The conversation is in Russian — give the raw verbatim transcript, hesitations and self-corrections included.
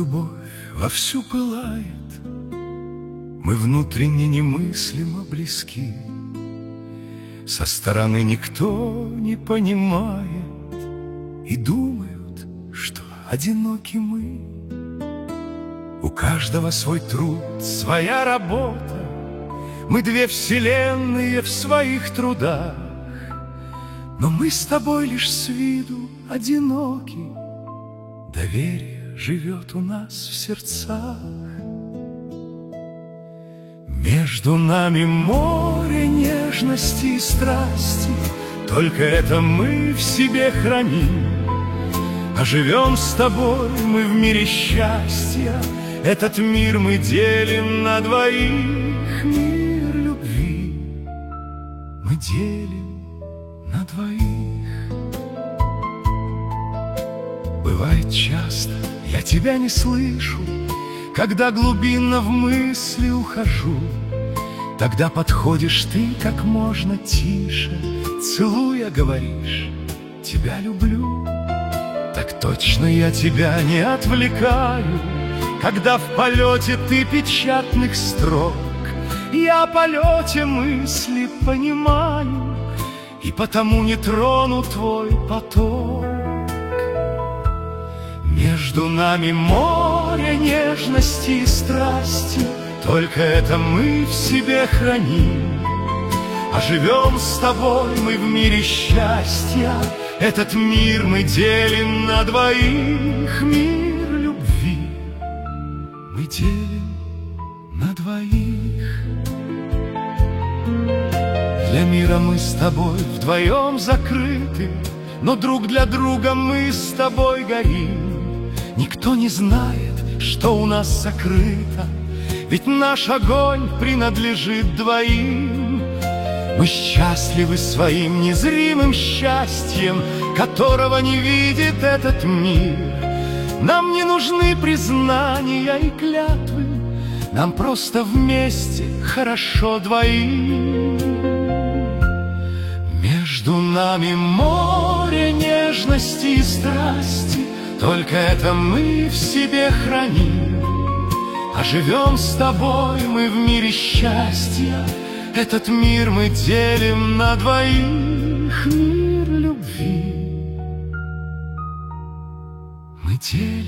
любовь вовсю пылает, мы внутренне немыслимо близки. Со стороны никто не понимает и думают, что одиноки мы. У каждого свой труд, своя работа, мы две вселенные в своих трудах. Но мы с тобой лишь с виду одиноки, доверие живет у нас в сердцах. Между нами море нежности и страсти, только это мы в себе храним. А живем с тобой мы в мире счастья, этот мир мы делим на двоих. Мир любви мы делим на двоих. Бывает часто, я тебя не слышу, когда глубинно в мысли ухожу. Тогда подходишь ты как можно тише, целуя говоришь: тебя люблю. Так точно я тебя не отвлекаю, когда в полете ты печатных строк. Я о полете мысли понимаю, и потому не трону твой поток. Между нами море нежности и страсти, только это мы в себе храним. А живем с тобой мы в мире счастья, этот мир мы делим на двоих. Мир любви мы делим на двоих. Для мира мы с тобой вдвоем закрыты, но друг для друга мы с тобой горим. Никто не знает, что у нас сокрыто, ведь наш огонь принадлежит двоим. Мы счастливы своим незримым счастьем, которого не видит этот мир. Нам не нужны признания и клятвы, нам просто вместе хорошо двоим. Между нами море нежности и страсти, только это мы в себе храним. А живем с тобой мы в мире счастья, этот мир мы делим на двоих. Мир любви мы делим